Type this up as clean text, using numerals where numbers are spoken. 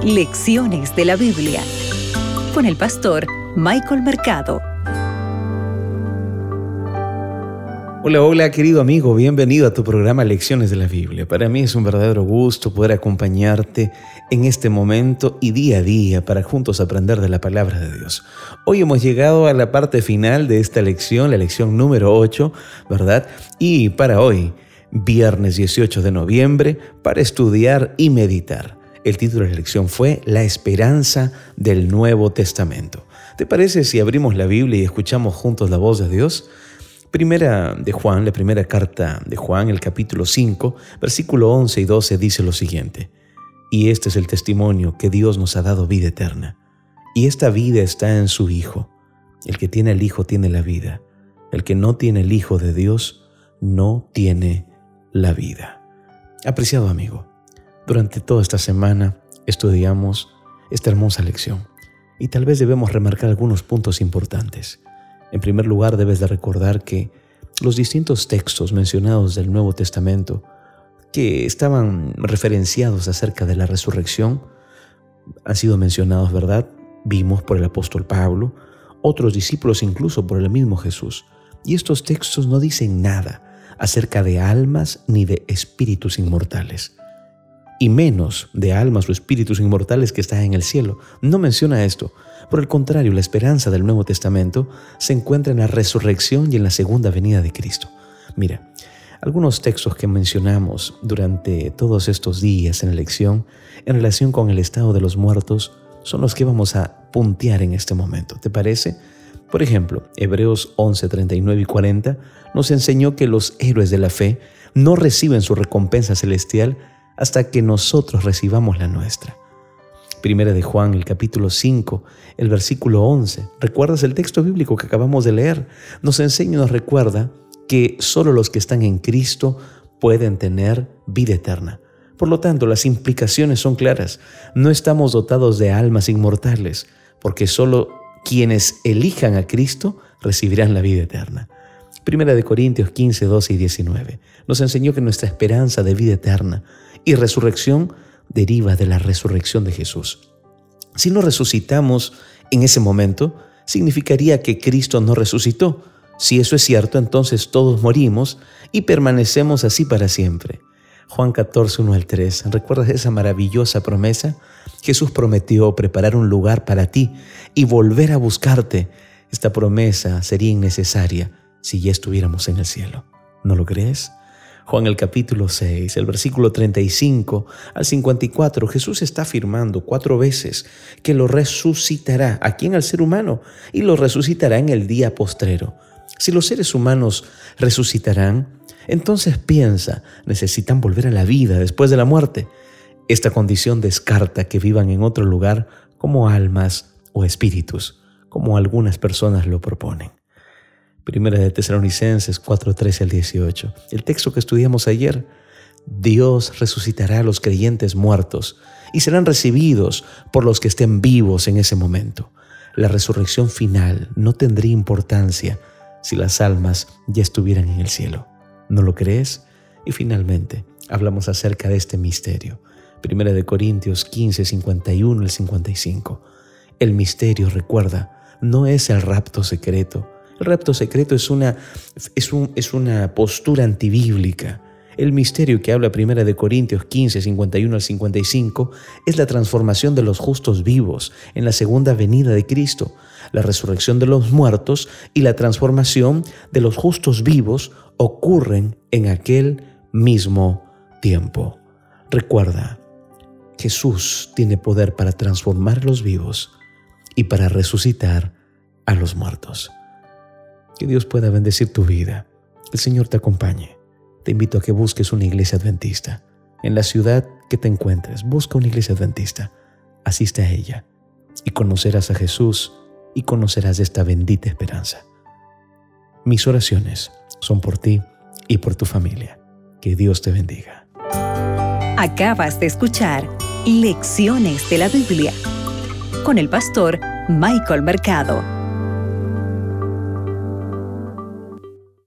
Lecciones de la Biblia con el pastor Michael Mercado. Hola querido amigo, bienvenido a tu programa Lecciones de la Biblia. Para mí es un verdadero gusto poder acompañarte en este momento y día a día para juntos aprender de la palabra de Dios. Hoy hemos llegado a la parte final de esta lección, la lección número 8, ¿verdad? Y para hoy, viernes 18 de noviembre, para estudiar y meditar. El título de la lección fue La esperanza del Nuevo Testamento. ¿Te parece si abrimos la Biblia y escuchamos juntos la voz de Dios? La primera carta de Juan, el capítulo 5, versículo 11 y 12 dice lo siguiente: Y este es el testimonio que Dios nos ha dado vida eterna, y esta vida está en su Hijo. El que tiene el Hijo tiene la vida. El que no tiene el Hijo de Dios no tiene la vida. Apreciado amigo, durante toda esta semana estudiamos esta hermosa lección y tal vez debemos remarcar algunos puntos importantes. En primer lugar, debes de recordar que los distintos textos mencionados del Nuevo Testamento que estaban referenciados acerca de la resurrección han sido mencionados, ¿verdad? Vimos por el apóstol Pablo, otros discípulos incluso por el mismo Jesús. Y estos textos no dicen nada acerca de almas ni de espíritus inmortales, y menos de almas o espíritus inmortales que están en el cielo. No menciona esto. Por el contrario, la esperanza del Nuevo Testamento se encuentra en la resurrección y en la segunda venida de Cristo. Mira, algunos textos que mencionamos durante todos estos días en la lección en relación con el estado de los muertos son los que vamos a puntear en este momento. ¿Te parece? Por ejemplo, Hebreos 11, 39 y 40 nos enseñó que los héroes de la fe no reciben su recompensa celestial hasta que nosotros recibamos la nuestra. Primera de Juan, el capítulo 5, el versículo 11. ¿Recuerdas el texto bíblico que acabamos de leer? Nos enseña y nos recuerda que solo los que están en Cristo pueden tener vida eterna. Por lo tanto, las implicaciones son claras. No estamos dotados de almas inmortales, porque solo quienes elijan a Cristo recibirán la vida eterna. Primera de Corintios 15, 12 y 19 nos enseñó que nuestra esperanza de vida eterna y resurrección deriva de la resurrección de Jesús. Si no resucitamos en ese momento, significaría que Cristo no resucitó. Si eso es cierto, entonces todos morimos y permanecemos así para siempre. Juan 14, 1 al 3. ¿Recuerdas esa maravillosa promesa? Jesús prometió preparar un lugar para ti y volver a buscarte. Esta promesa sería innecesaria si ya estuviéramos en el cielo. ¿No lo crees? Juan el capítulo 6, el versículo 35 al 54, Jesús está afirmando 4 veces que lo resucitará. ¿A quién? Al ser humano. Y lo resucitará en el día postrero. Si los seres humanos resucitarán, entonces piensa, necesitan volver a la vida después de la muerte. Esta condición descarta que vivan en otro lugar como almas o espíritus, como algunas personas lo proponen. Primera de Tesalonicenses 4, 13 al 18. El texto que estudiamos ayer: Dios resucitará a los creyentes muertos y serán recibidos por los que estén vivos en ese momento. La resurrección final no tendría importancia si las almas ya estuvieran en el cielo. ¿No lo crees? Y finalmente, hablamos acerca de este misterio. Primera de Corintios 15, 51 al 55. El misterio, recuerda, no es el rapto secreto. El rapto secreto es una postura antibíblica. El misterio que habla Primera de Corintios 15, 51 al 55 es la transformación de los justos vivos en la segunda venida de Cristo, la resurrección de los muertos y la transformación de los justos vivos ocurren en aquel mismo tiempo. Recuerda, Jesús tiene poder para transformar a los vivos y para resucitar a los muertos. Que Dios pueda bendecir tu vida. El Señor te acompañe. Te invito a que busques una iglesia adventista. En la ciudad que te encuentres, busca una iglesia adventista. Asiste a ella y conocerás a Jesús y conocerás esta bendita esperanza. Mis oraciones son por ti y por tu familia. Que Dios te bendiga. Acabas de escuchar Lecciones de la Biblia con el pastor Michael Mercado.